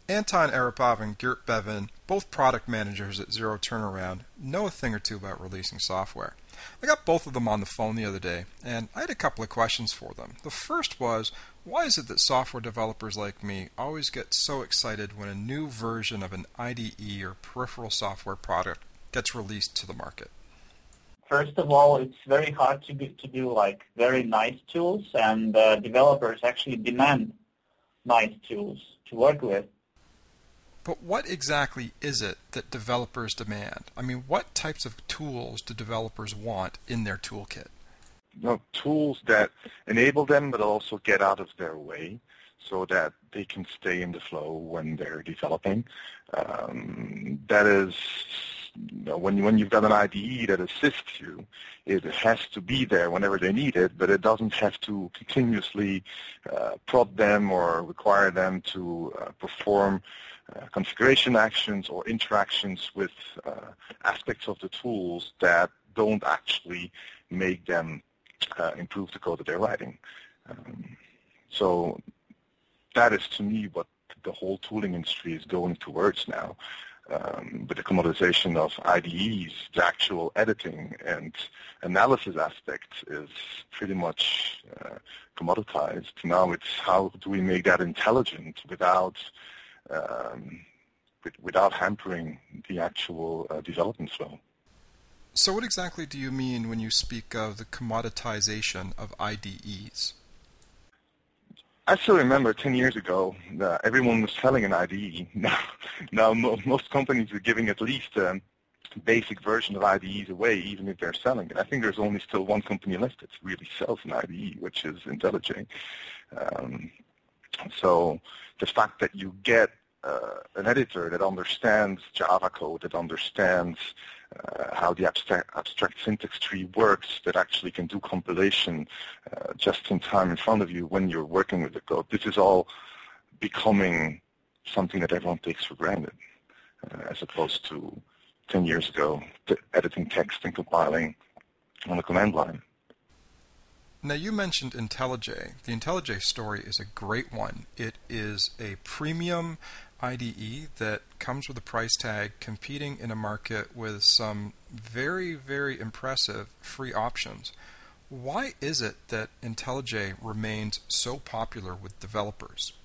Anton Arapov and Gert Bevin, both product managers at Zero Turnaround, know a thing or two about releasing software. I got both of them on the phone the other day, and I had a couple of questions for them. The first was, why is it that software developers like me always get so excited when a new version of an IDE or peripheral software product gets released to the market? First of all, it's very hard to do like very nice tools, and developers actually demand nice tools to work with. But what exactly is it that developers demand? I mean, what types of tools do developers want in their toolkit? Tools that enable them but also get out of their way so that they can stay in the flow when they're developing. That is, when you've got an IDE that assists you, it has to be there whenever they need it, but it doesn't have to continuously prod them or require them to perform configuration actions or interactions with aspects of the tools that don't actually make them improve the code that they're writing. So that is, to me, what the whole tooling industry is going towards now. With the commoditization of IDEs, the actual editing and analysis aspect is pretty much commoditized. Now it's how do we make that intelligent without hampering the actual development flow. So what exactly do you mean when you speak of the commoditization of IDEs? I still remember 10 years ago, everyone was selling an IDE. Now most companies are giving at least a basic version of IDEs away, even if they're selling it. I think there's only still one company left that really sells an IDE, which is IntelliJ. So the fact that you get an editor that understands Java code, that understands how the abstract syntax tree works, that actually can do compilation just in time in front of you when you're working with the code. This is all becoming something that everyone takes for granted, as opposed to 10 years ago, editing text and compiling on the command line. Now, you mentioned IntelliJ. The IntelliJ story is a great one. It is a premium IDE that comes with a price tag, competing in a market with some very, very impressive free options. Why is it that IntelliJ remains so popular with developers?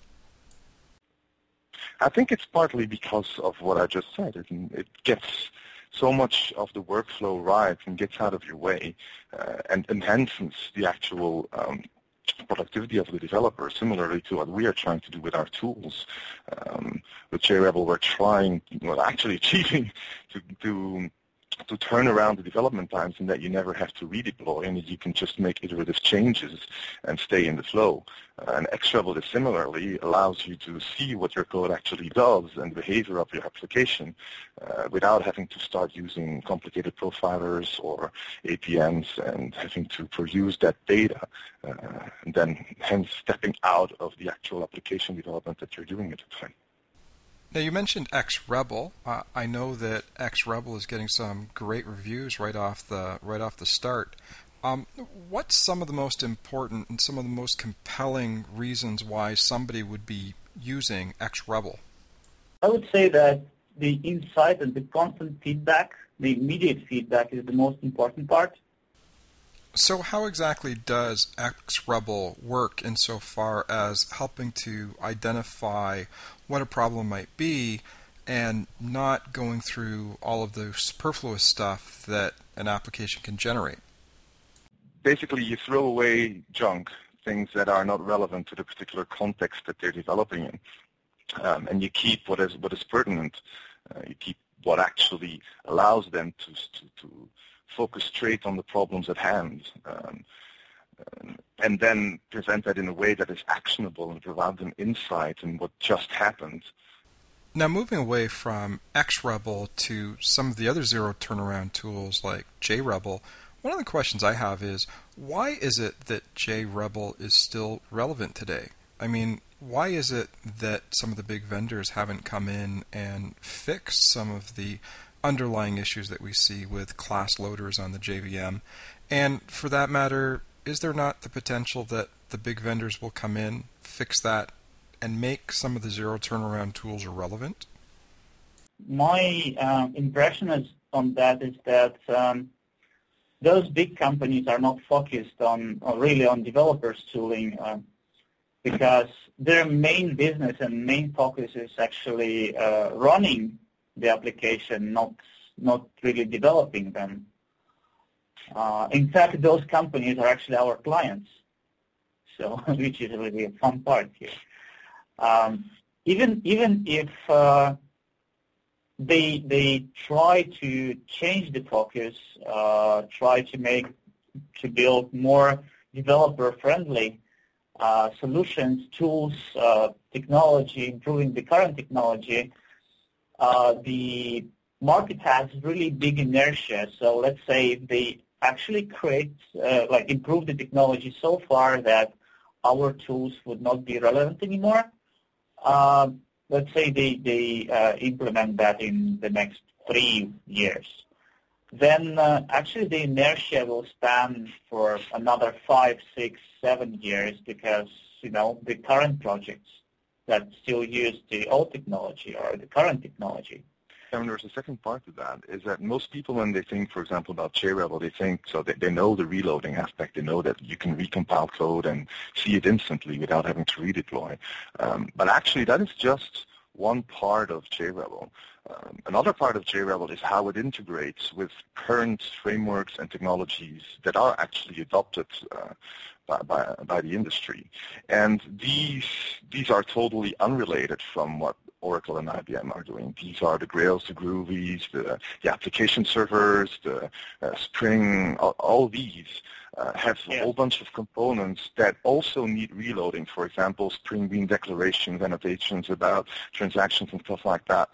I think it's partly because of what I just said. It gets so much of the workflow right and gets out of your way and enhances the actual productivity of the developer, similarly to what we are trying to do with our tools. With JRebel, we're trying, actually achieving to turn around the development times and that you never have to redeploy and that you can just make iterative changes and stay in the flow. And XRebel is similarly allows you to see what your code actually does and the behavior of your application without having to start using complicated profilers or APMs and having to produce that data and then hence stepping out of the actual application development that you're doing at the time. Now, you mentioned XRebel. I know that XRebel is getting some great reviews right off the start. What's some of the most important and some of the most compelling reasons why somebody would be using XRebel? I would say that the insight and the constant feedback, the immediate feedback, is the most important part. So how exactly does XRebel work insofar as helping to identify what a problem might be and not going through all of the superfluous stuff that an application can generate? Basically, you throw away junk, things that are not relevant to the particular context that they're developing in, and you keep what is pertinent. You keep what actually allows them to focus straight on the problems at hand, and then present that in a way that is actionable and provide them insight in what just happened. Now, moving away from XRebel to some of the other zero turnaround tools like JRebel, one of the questions I have is, why is it that JRebel is still relevant today? I mean, why is it that some of the big vendors haven't come in and fixed some of the underlying issues that we see with class loaders on the JVM? And for that matter, is there not the potential that the big vendors will come in, fix that, and make some of the zero turnaround tools irrelevant? My impression on that is that those big companies are not focused on developers tooling because their main business and main focus is actually running the application, not really developing them. In fact, those companies are actually our clients, so which is really a fun part here. Even if they try to change the focus, try to build more developer-friendly solutions, tools, technology, improving the current technology, the market has really big inertia. So let's say if they actually improve the technology so far that our tools would not be relevant anymore, let's say they implement that in the next 3 years, then actually the inertia will span for another 5, 6, 7 years because, the current projects that still use the old technology or the current technology. And there's a second part to that, is that most people, when they think, for example, about JRebel, they think, so they know the reloading aspect. They know that you can recompile code and see it instantly without having to redeploy. But actually, that is just one part of JRebel. Another part of JRebel is how it integrates with current frameworks and technologies that are actually adopted by the industry. And these are totally unrelated from what Oracle and IBM are doing. These are the Grails, the Groovies, the application servers, the Spring, all these have a whole bunch of components that also need reloading. For example, Spring Bean declarations, annotations about transactions and stuff like that.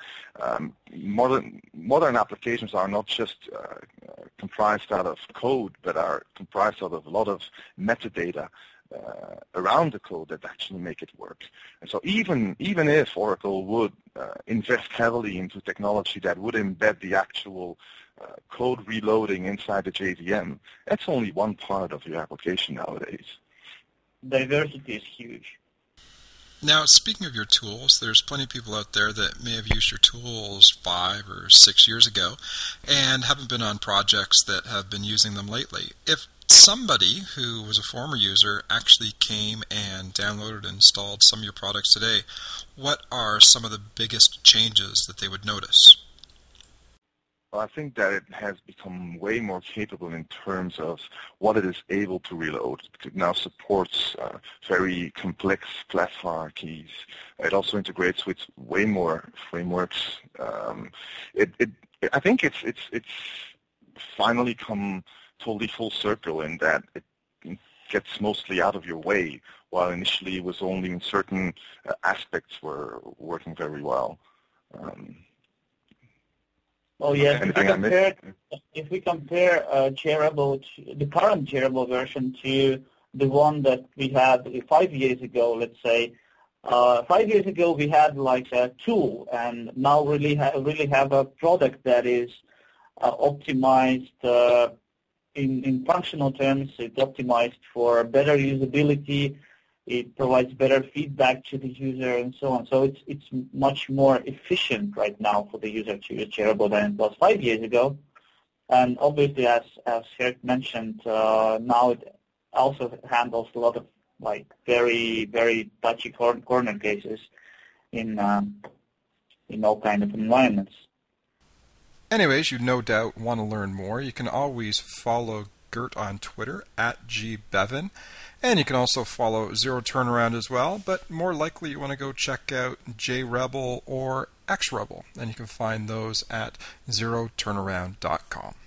Modern applications are not just comprised out of code, but are comprised out of a lot of metadata around the code that actually make it work. And so even if Oracle would invest heavily into technology that would embed the actual code reloading inside the JVM, that's only one part of your application nowadays. Diversity is huge. Now, speaking of your tools, there's plenty of people out there that may have used your tools 5 or 6 years ago and haven't been on projects that have been using them lately. If somebody who was a former user actually came and downloaded and installed some of your products today, what are some of the biggest changes that they would notice? Well, I think that it has become way more capable in terms of what it is able to reload. It now supports very complex class hierarchies. It also integrates with way more frameworks. I think it's finally come totally full circle in that it gets mostly out of your way, while initially it was only in certain aspects were working very well. Yes, if we compare JRebel, the current JRebel version to the one that we had 5 years ago, let's say, 5 years ago we had like a tool, and now really have a product that is optimized in functional terms. It's optimized for better usability. It provides better feedback to the user and so on. So it's much more efficient right now for the user to use JRebel than it was 5 years ago. And obviously, as Geert mentioned, now it also handles a lot of like very, very touchy corner cases in all kind of environments. Anyways, you no doubt want to learn more. You can always follow Geert on Twitter @GBevan, and you can also follow Zero Turnaround as well, but more likely you want to go check out JRebel or XRebel, and you can find those at zeroturnaround.com.